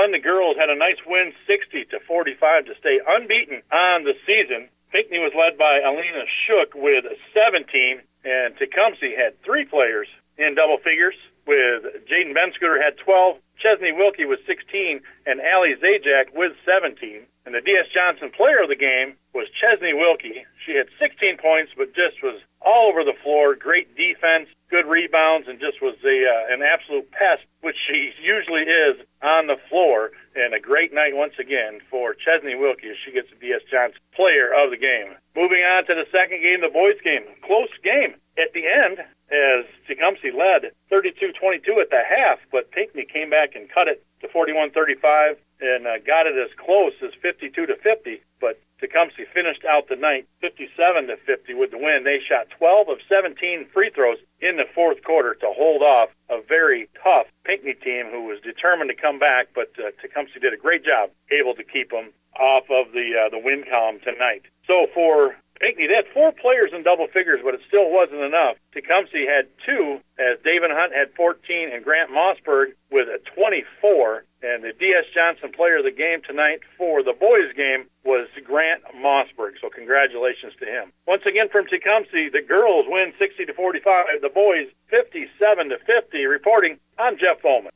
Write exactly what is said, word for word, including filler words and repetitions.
one, the girls had a nice win, sixty to forty-five, to stay unbeaten on the season. Pinckney was led by Alina Shook with seventeen, and Tecumseh had three players in double figures, with Jaden Benscooter had twelve, Chesney Wilkie with sixteen, and Allie Zajac with seventeen. And the D S. Johnson player of the game was Chesney Wilkie. She had sixteen points, but just was all over the floor. Great defense, good rebounds, and just was a uh, an absolute pest, which she usually is on the floor. And a great night once again for Chesney Wilkie as she gets the D S. Johnson player of the game. Moving on to the second game, the boys' game. Close game at the end, as Tecumseh led thirty-two twenty-two at the half, but Pinckney came back and cut it to forty-one thirty-five and uh, got it as close as fifty-two to fifty, but Tecumseh finished out the night fifty-seven to fifty with the win. They shot twelve of seventeen free throws in the fourth quarter to hold off a very tough Pinckney team who was determined to come back, but uh, Tecumseh did a great job able to keep them off of the uh, the win column tonight. So for Pinckney, they had four players in double figures, but it still wasn't enough. Tecumseh had two, as David Hunt had fourteen, and Grant Mossberg with a twenty-four. And the D S. Johnson player of the game tonight for the boys' game was Grant Mossberg. So congratulations to him. Once again from Tecumseh, the girls win sixty to forty-five. The boys fifty-seven to fifty. Reporting, I'm Jeff Bowman.